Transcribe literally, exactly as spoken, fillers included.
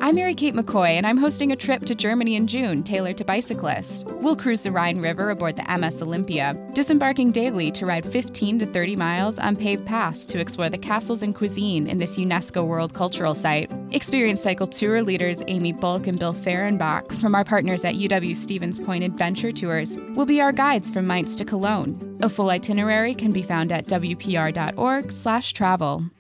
I'm Mary-Kate McCoy, and I'm hosting a trip to Germany in June tailored to bicyclists. We'll cruise the Rhine River aboard the M S Olympia, disembarking daily to ride fifteen to thirty miles on paved paths to explore the castles and cuisine in this UNESCO World Cultural Site. Experienced cycle tour leaders Amy Bulk and Bill Fehrenbach from our partners at U W-Stevens Point Adventure Tours will be our guides from Mainz to Cologne. A full itinerary can be found at w p r dot org slash travel.